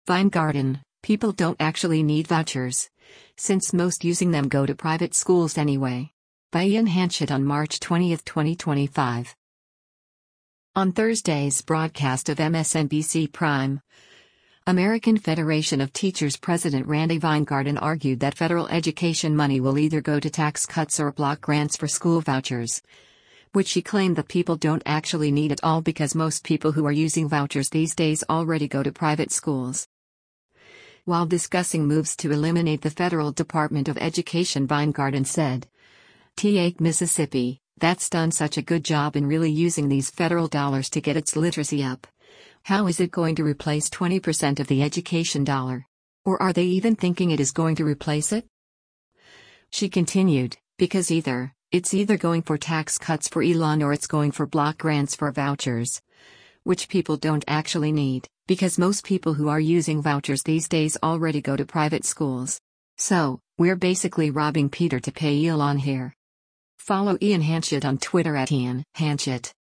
Weingarten, people don't actually need vouchers, since most using them go to private schools anyway. By Ian Hanchett on March 20, 2025. On Thursday's broadcast of MSNBC Prime, American Federation of Teachers President Randi Weingarten argued that federal education money will either go to tax cuts or block grants for school vouchers, which she claimed that people don't actually need at all because most people who are using vouchers these days already go to private schools. While discussing moves to eliminate the Federal Department of Education, Weingarten said, "Take Mississippi, that's done such a good job in really using these federal dollars to get its literacy up. How is it going to replace 20% of the education dollar? Or are they even thinking it is going to replace it?" She continued, "Because it's either going for tax cuts for Elon or it's going for block grants for vouchers, which people don't actually need, because most people who are using vouchers these days already go to private schools. So, we're basically robbing Peter to pay Elon here." Follow Ian Hanchett on Twitter @IanHanchett.